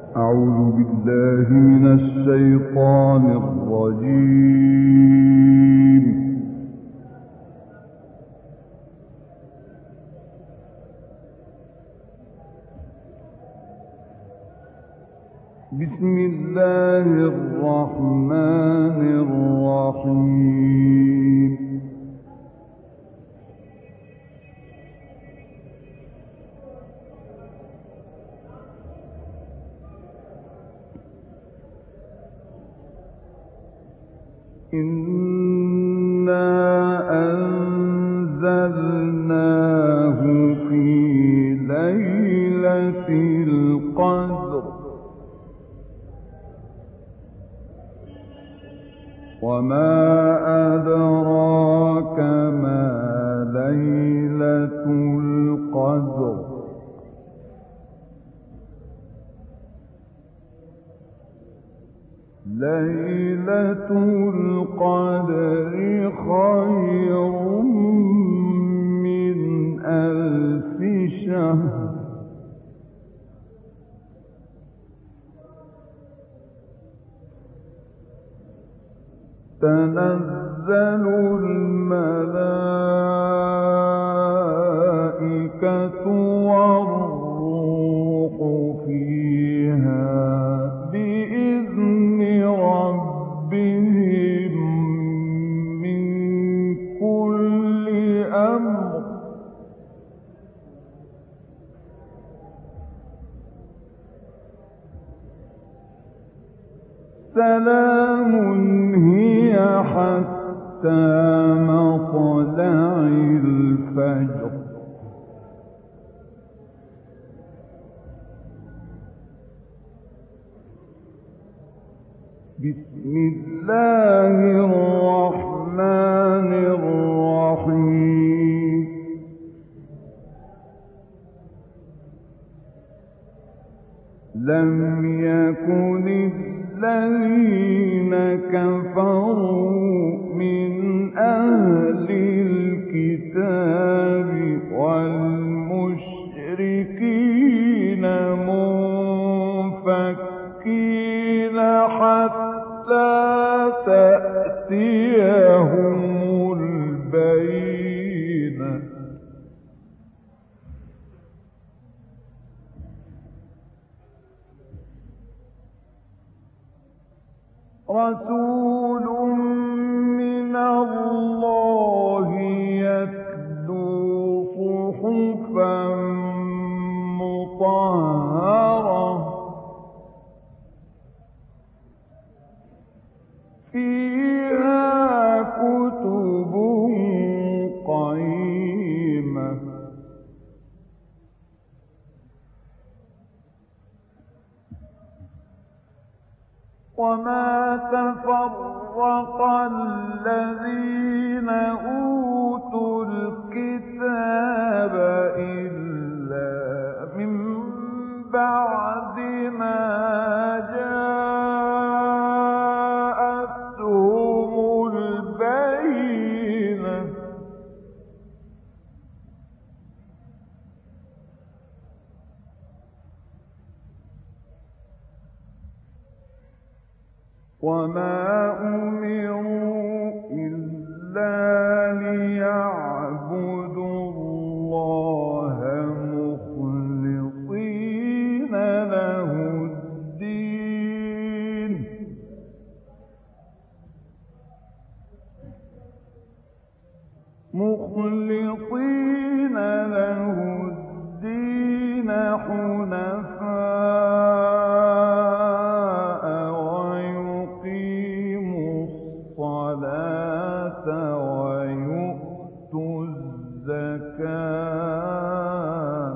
أعوذ بالله من الشيطان الرجيم. بسم الله الرحمن الرحيم. إنا أنزلناه في ليلة القدر وما أدراك ما ليلة القدر ليلة القدر خير من 1000 شهر تنزل الملائكة والروح فيها بإذن ربهم من كل أمر سلام هي حتى مطلع الفجر. بسم الله الرحمن الرحيم. لم يكن الذين كفروا من أهل الكتاب والمشركين منفكين حتى تأتيهم البينة. رسول من الله يتلو صحفا مطهرة فيها كتب قيمة وما تفرق الذين أوتوا الكتاب إلا من بعد ما جاءتهم البينة وما أمروا إلا ليعبدوا الله مخلصين له الدين حنفاء ويقيموا الصلاة ويؤتوا الزكاة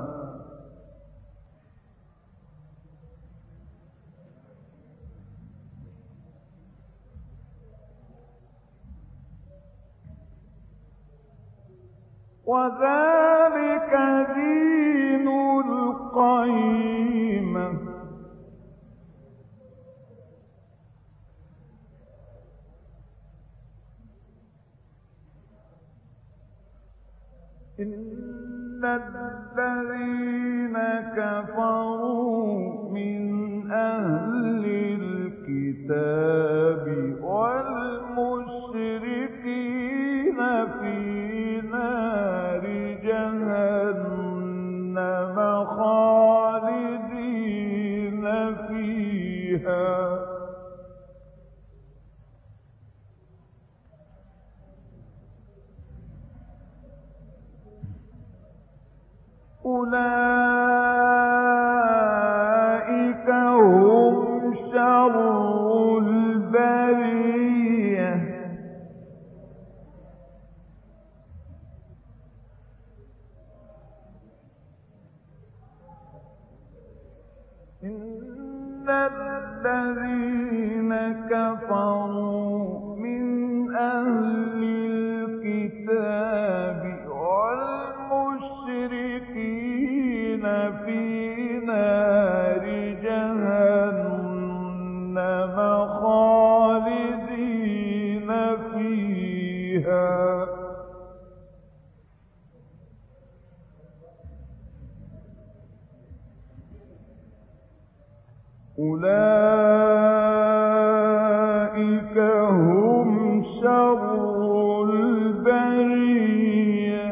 وذلك دين القيمة. إن الذين كفروا من أولئك هم شر البرية إن الذين كفروا من أهل الكتاب والمشركين في نار جهنم خالدين فيها أولئك هم شر البرية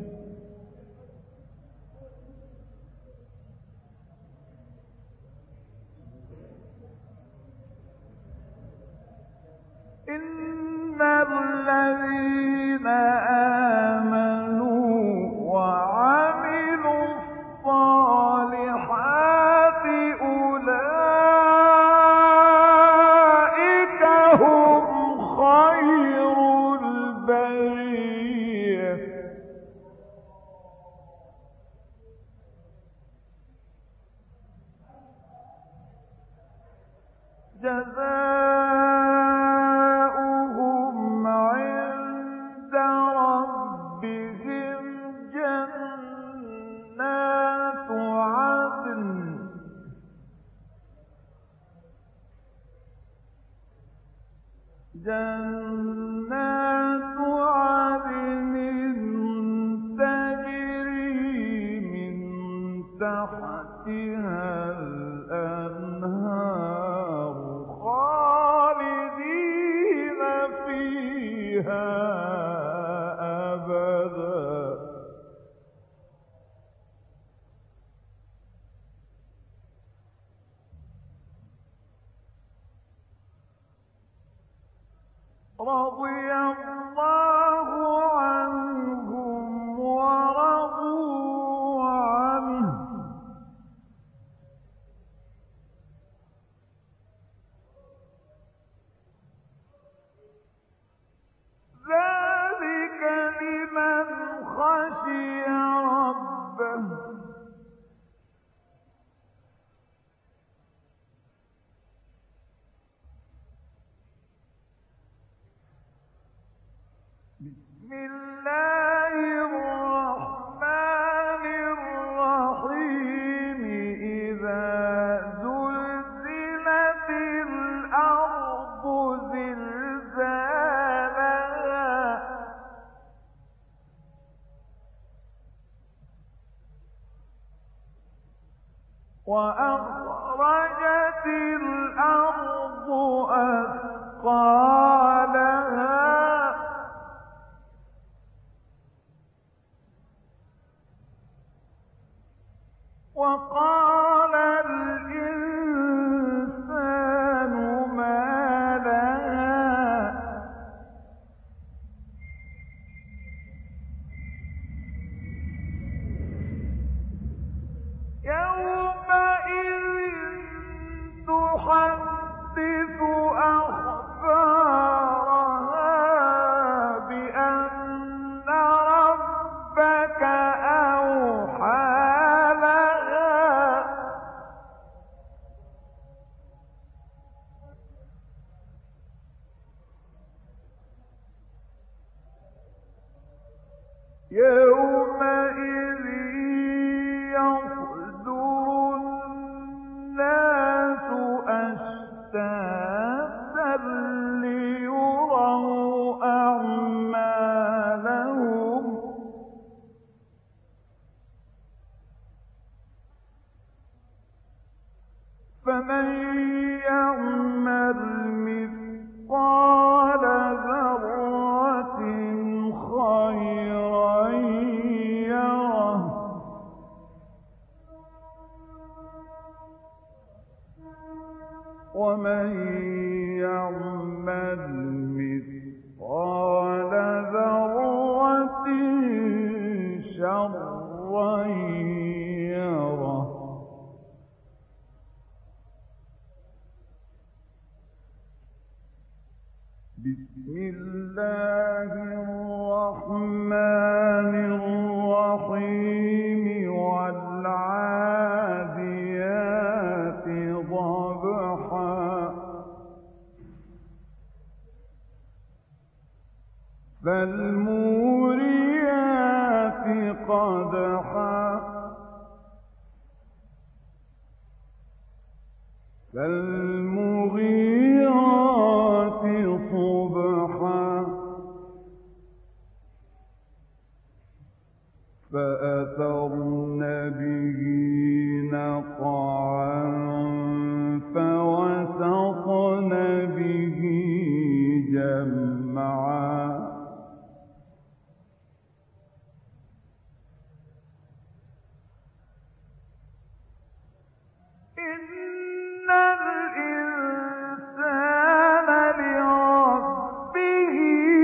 إن الذين آمنوا وعملوا الصالحات أولئك هم خير البرية جزاؤهم عند ربهم جنات عدن تجري من تحتها الأنهار خالدين فيها أبدا رضي الله عنهم ورضوا عنه ذلك لمن خشي ربه بسم الله الرحمن الرحيم إذا زلزلت الأرض زلزالها وأخرجت الأرض أثقالها وقال الإنسان ما لها يومئذ تحدث أخبارها بأن ربك أوحى يومئذ يصدر الناس أشتاتا ليروا أعمالهم فمن يعمل مثقال ذرة خيرا يره ومن يعمل مثقال ذرة شرا فالمغيرات صبحا فأثرن به نقعا فوسطن به جمعا إن الإنسان لربه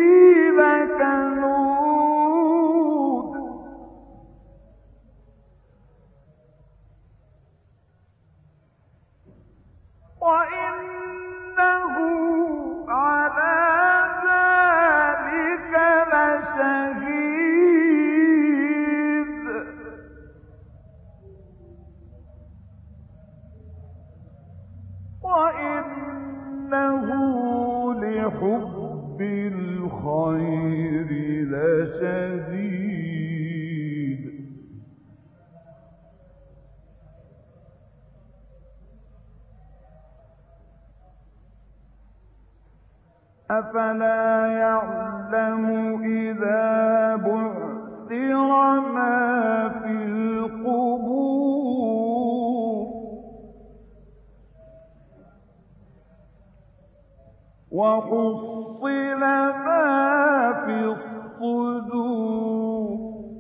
لكنود وإنه على ذلك لشهيد وإنه لحب الخير لشديد أفلا يعلم إذا بعثر ما في القبور وحصل ما في الصدور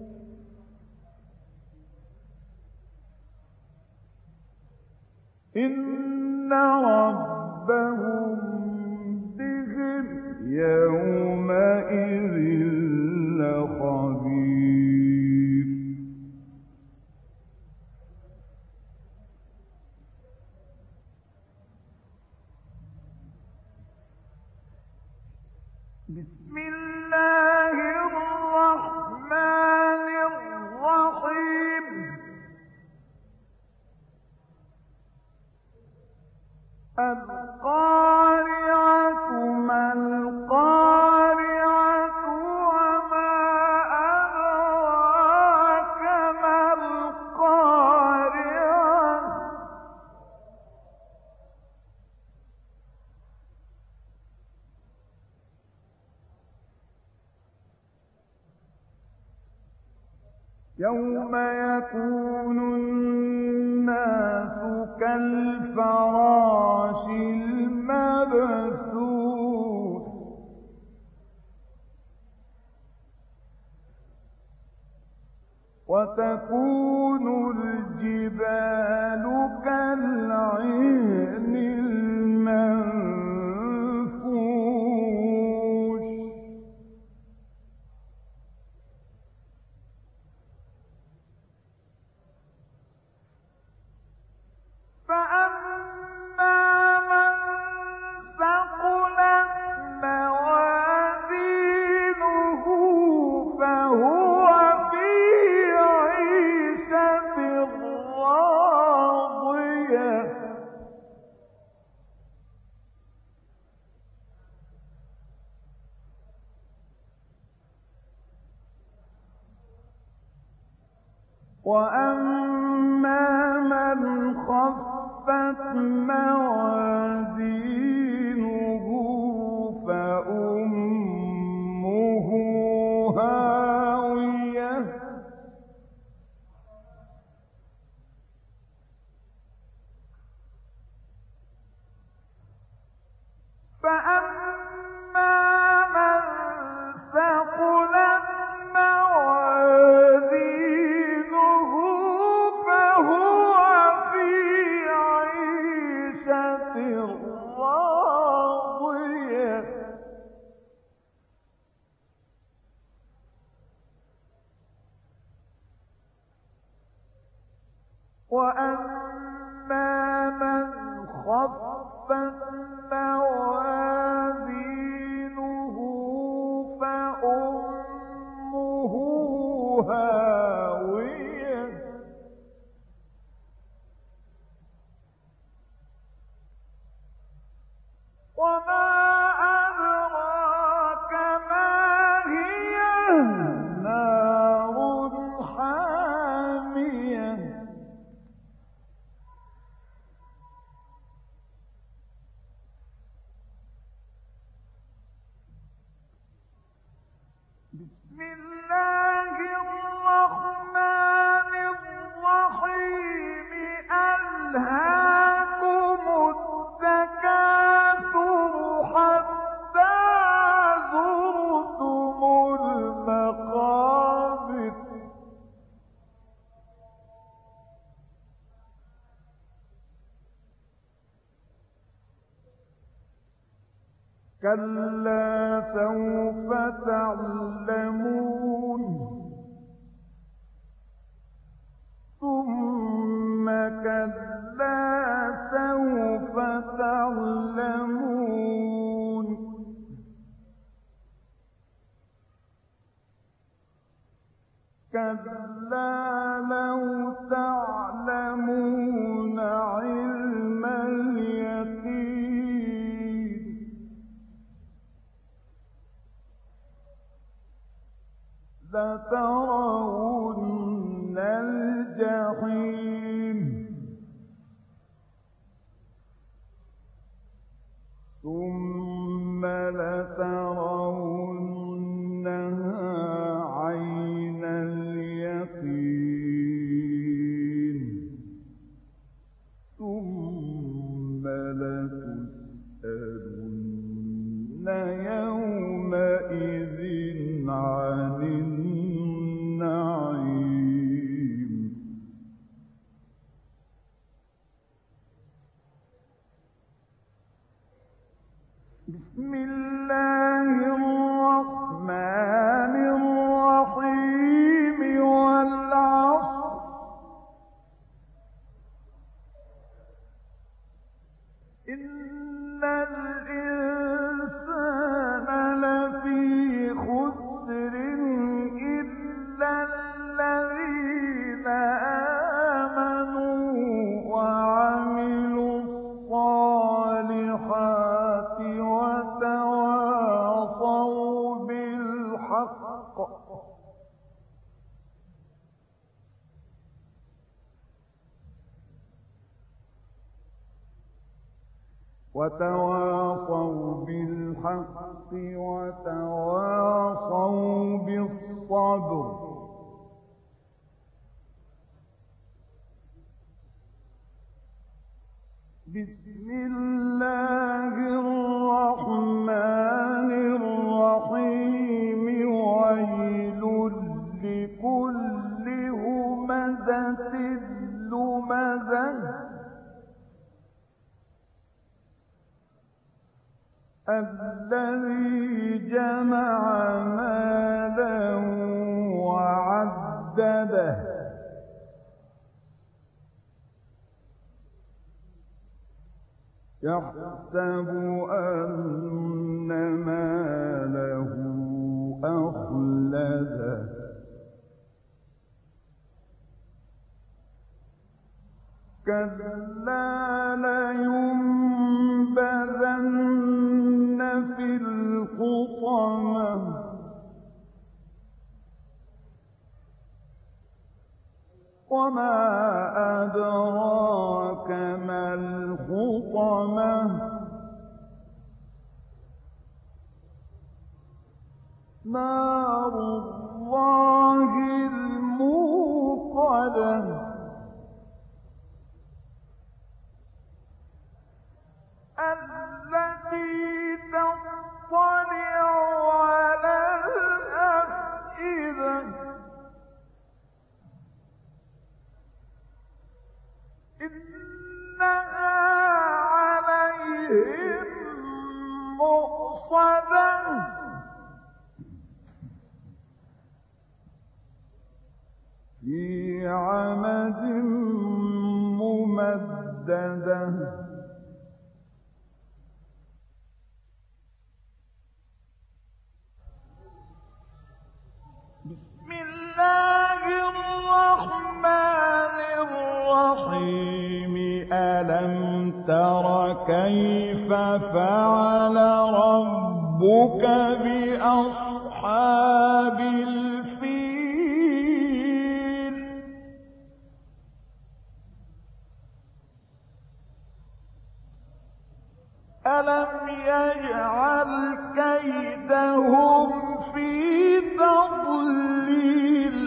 إن ربهم بهم يومئذ لخبير بسم الله الرحمن الرحيم القارعة ما القارعة وما أدراك ما القارعة يوم يكون الناس كالفراش المبثوث وتكون الجبال كالعهن المنفوش فأما من ثقلت موازينه فهو في عيشة راضية وأما من خفت موازينه فأمه هاوية فأما من ثقلت موازينه فهو في عيشة راضية وأما من خفت موازينه فأمه هاوية وما أدراك ما هي نار حامية بسم الله الرحمن الرحيم ألهاكم التكاثر حتى زرتم المقابر كلا سوف تعلمون ثم كلا سوف تعلمون كلا لو تعلمون علم اليقين لترون الجحيم ثم لترونها عين اليقين ثم لتسألن يومئذ عن النعيم بسم الله الرحمن الرحيم والعصر إن الإنسان لفي خسر إلا الذين آمنوا وعملوا الصالحات وتواصوا بالحق وتواصوا بالصبر بسم الله الرحمن الرحيم ويل لكل همزة لمزة الذي جمع مالا وعدده يحسب أن ماله أخلده كلا لينبذن في الحطمة وما أدراك ما الحطمة نار الله الموقدة التي تطلع على الأفئدة إنها عليهم مؤصدة في عمد ممددة بسم الله الرحمن الرحيم ألم تر كيف فعل ربك بأصحاب الفيل ألم يجعل كيدهم في تضليل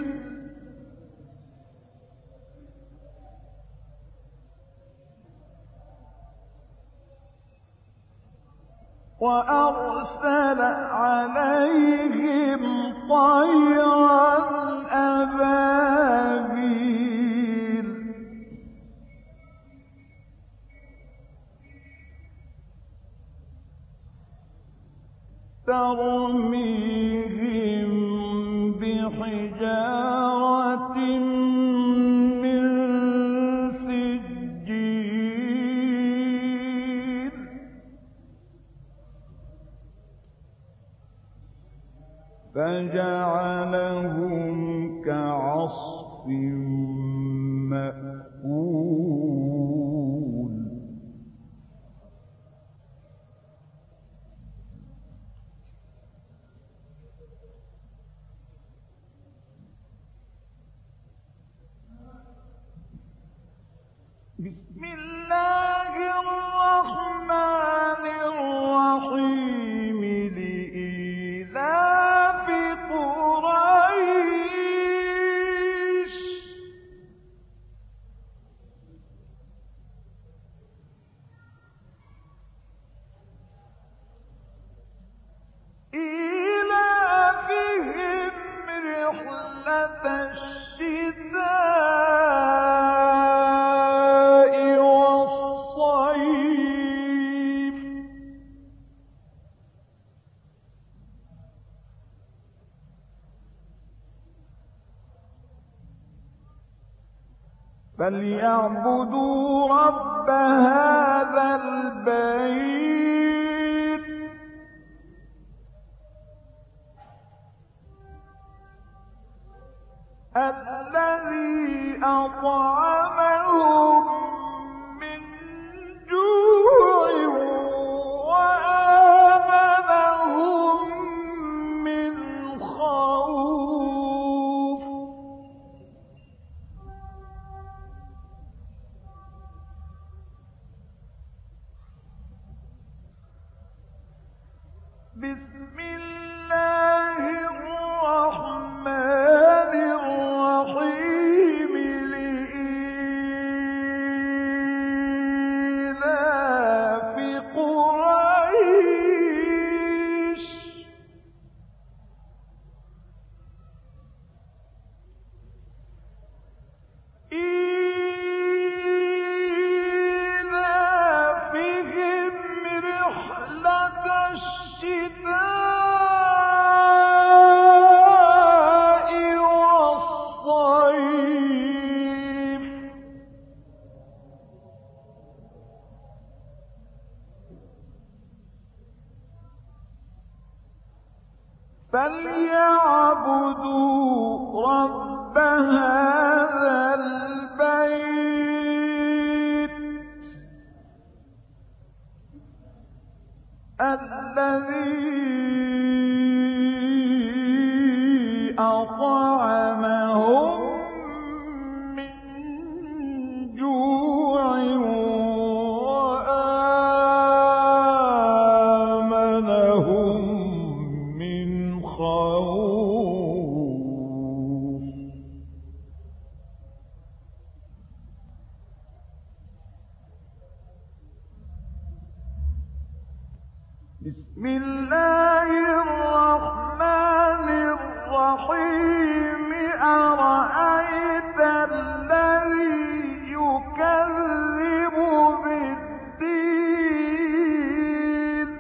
وأرسل عليهم طيرا أبابيل ترميهم بحجارة من سجيل فجعلهم كعصف مأكول بسم الله الرحمن الرحيم لإيلاف قريش إيلافهم رحلة الشتاء والصيف فليعبدوا رب هذا البيت الذي أطعمهم من جوع وآمنهم من خوف بسم الله الرحمن الرحيم لإيلاف قريش إيلافهم رحلة الشتاء والصيف فليعبدوا رب هذا البيت الذي أطعمهم من جوع وآمنهم من خوف بسم الله الرحمن الرحيم أرأيت الذي يكذب بالدين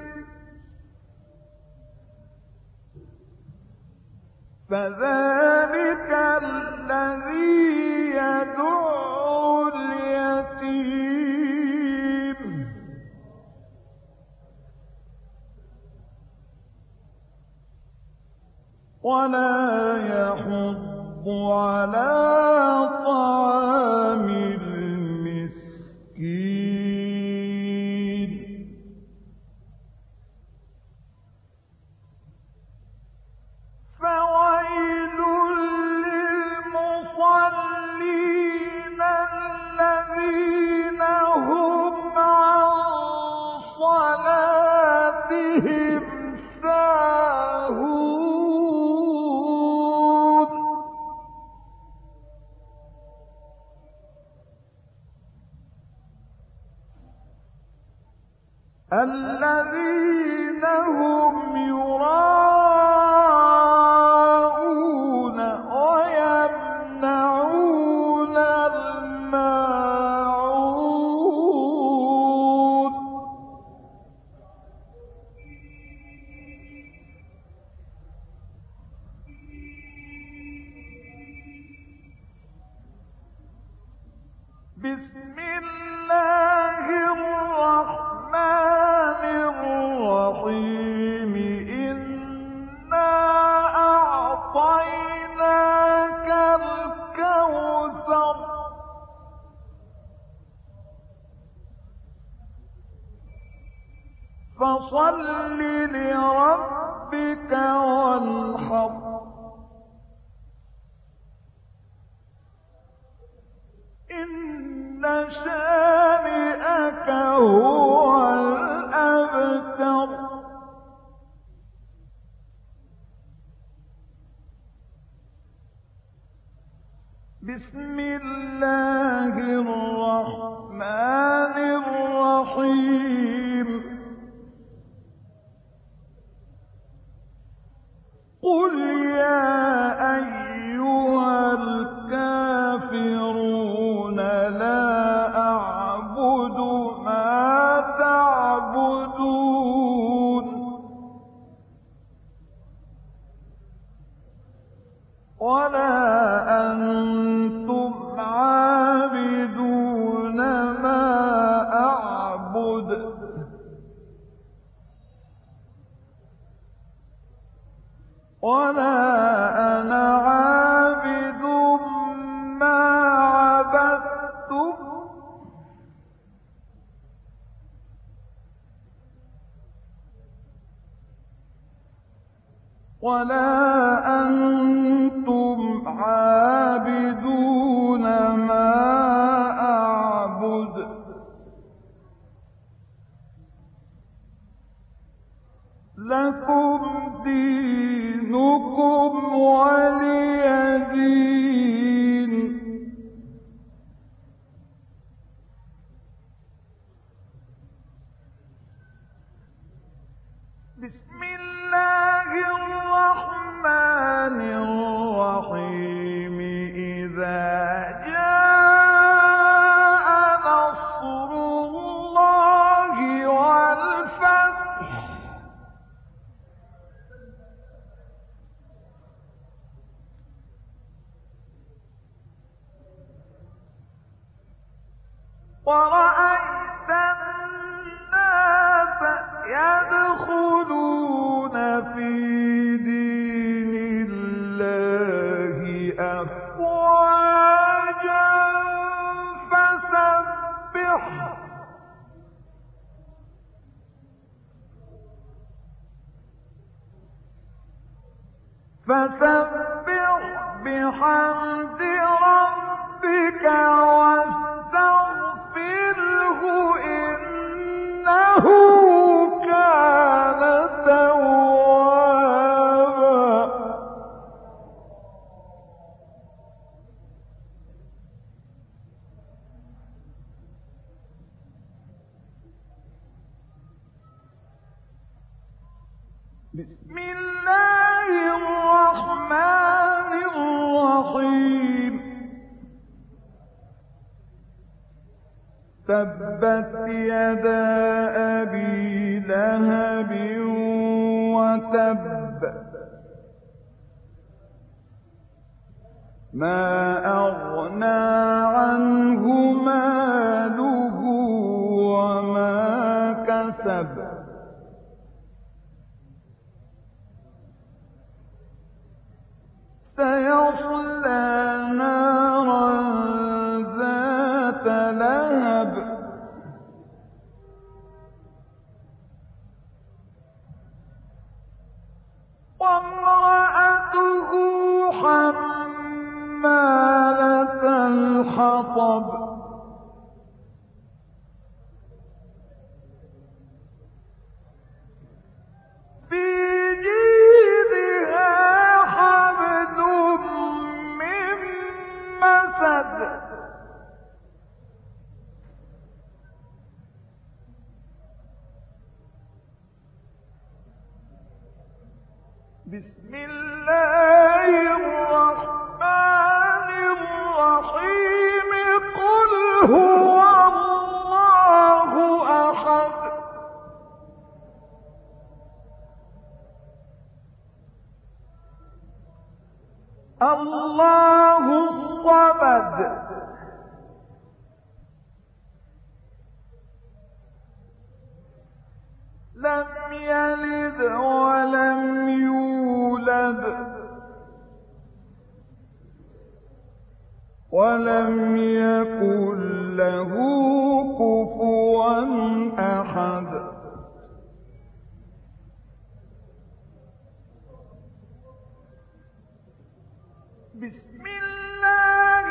فذلك الذي يدعو اليتيم ولا يحض على طعام المسكين فويل للمصلين الذين هم عن صلاتهم ساهون الذين هم يراءون ويمنعون الماعون بسم الله الرحمن الرحيم إنا أعطيناك الكوثر فصل لربك وانحر إن شانئك هو الأبتر بسم الله الرحمن الرحيم قل يا أيها الكافرون لا أعبد ما تعبدون ولا أنتم عابدون ما أعبد ولا أنا عابد ما عبدتم ولا أنتم عابدون ما أعبد لكم دينكم ولي دين بسم الله الرحمن الرحيم إذا جاء نصر الله والفتح ورأيت الناس يدخلون في دين الله أفواجا فسبح بحمد ربك واستغفره إنه كان توابا بسم الله الرحمن الرحيم تبت يدا أبي لهب وتب ما أغنى عنه ماله وما كسب سيصلى نارا ذات لهب وامرأته حمالة الحطب في جيدها حبل من مسد بسم الله الرحمن الرحيم قل هو الله أحد الله الصمد لم يلد ولم يولد ولم يكن له كفوا أحد بسم الله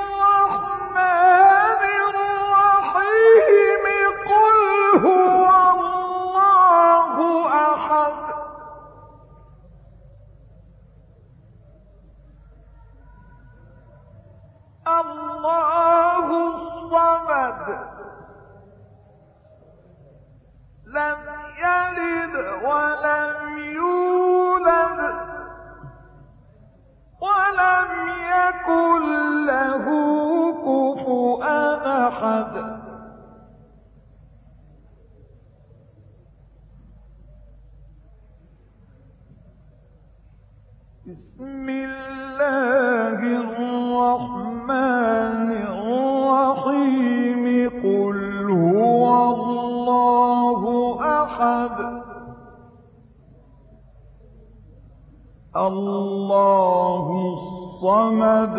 الرحمن الرحيم قل هو الله أحد الله الصمد لم يلد ولم يولد ولم يكن له كفوا أحد بسم الله الرحمن الرحيم قل هو الله أحد الله الصمد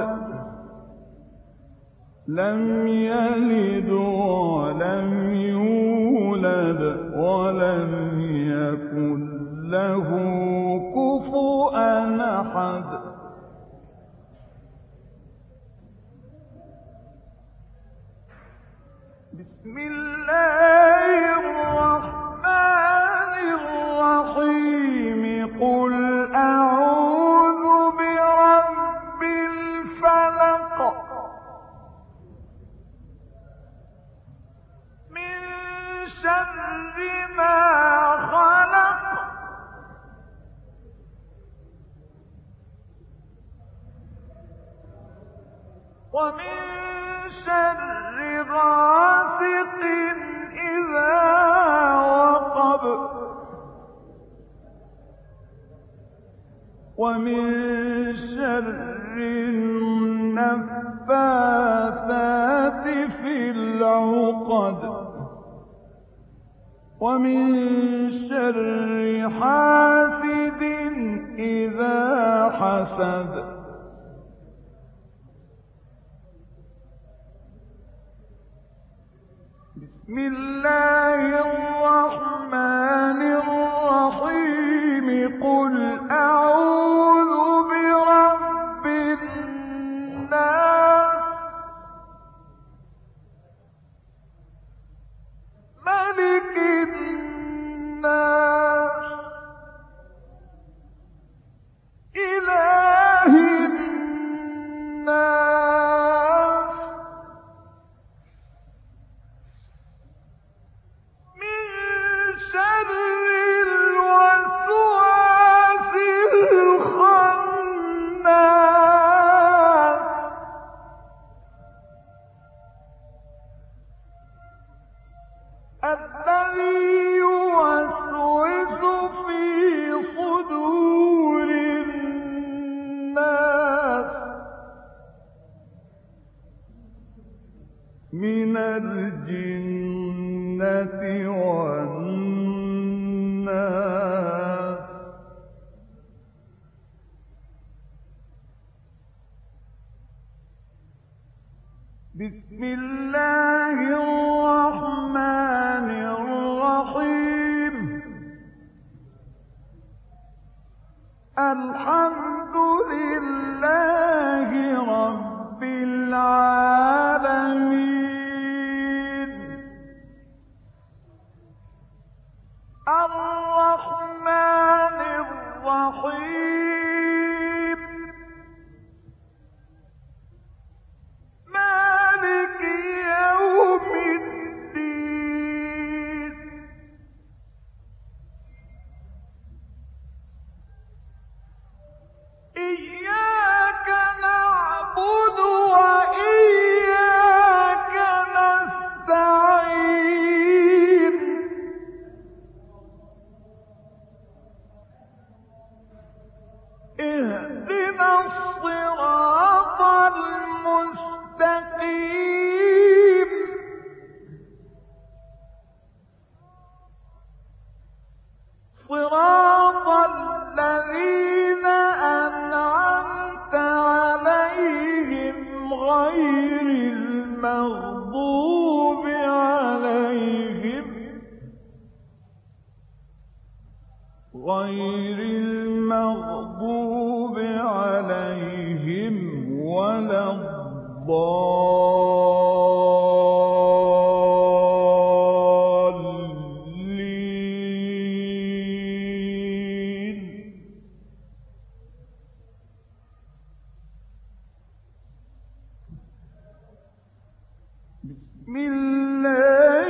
لم يلد ولم يولد ولم يكن له كفوا أحد بسم الله الرحمن الرحيم قل أعوذ برب الفلق من شر ما خلق ومن شر غاسق إذا وقب ومن شر النفاثات في العقد ومن شر حاسد إذا حسد بسم الله الرحمن الرحيم قل أعوذ برب الناس ملك الناس إله الناس من شر الوسواس الخناس الذي يوسوس في صدور الناس من الجنة والناس بسم الله الرحمن الرحيم الحمد لله رب العالمين الرحمن الرحيم مالك غَيْرِ الْمَغْضُوبِ عَلَيْهِمْ وَلَا الضَّالِّينَ. بسم الله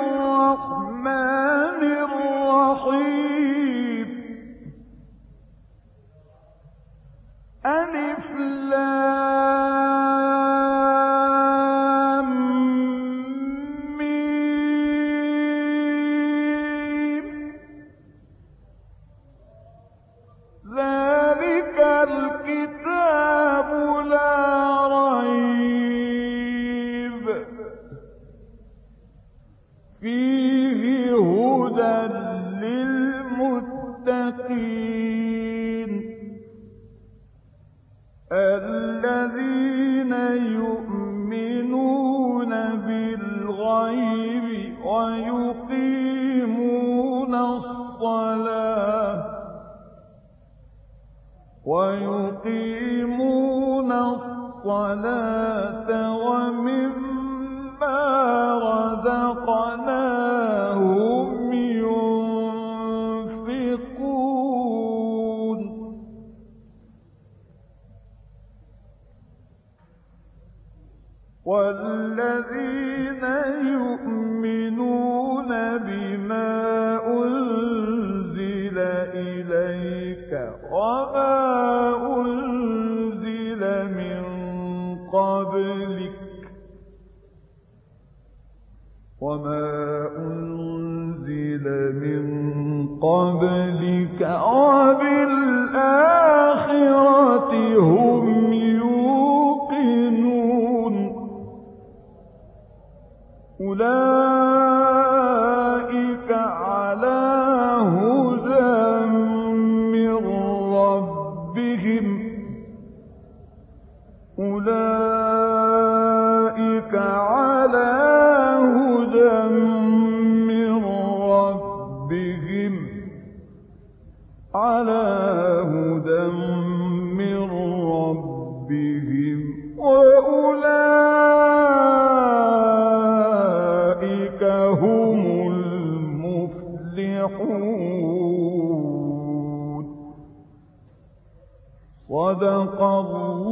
الرحمن الرحيم. ألف لام ميم. ذلك الكتاب لا ريب فيه هدى للمتقين الذين يؤمنون بالغيب ويقيمون الصلاة ومما رزقناهم ينفقون والذين يؤمنون بما أنزل إليك وما أنزل من قبلك وبالآخرة هم يوقنون أولئك على هدى من ربهم وأولئك هم المفلحون. صدق الله